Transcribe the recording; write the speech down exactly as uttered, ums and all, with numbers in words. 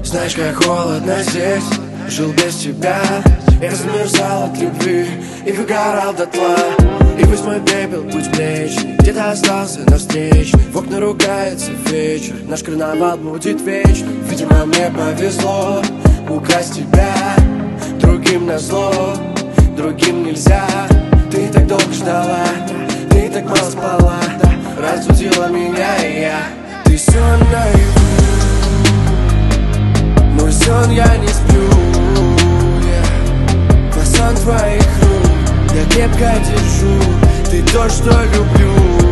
Знаешь, как холодно здесь. Жил без тебя, я замерзал от любви и выгорал дотла. И пусть мой пепел, путь млечный где-то остался навстречный. В окна ругается вечер, наш карнавал будет вечным. Видимо, мне повезло украсть тебя другим назло, другим нельзя. Ты так долго ждала, ты так мало спала, разбудила меня, и я. Ты сон наяву, мой сон, я не сплю, yeah. Сон твоих рук я крепко держу. Ты то, что люблю.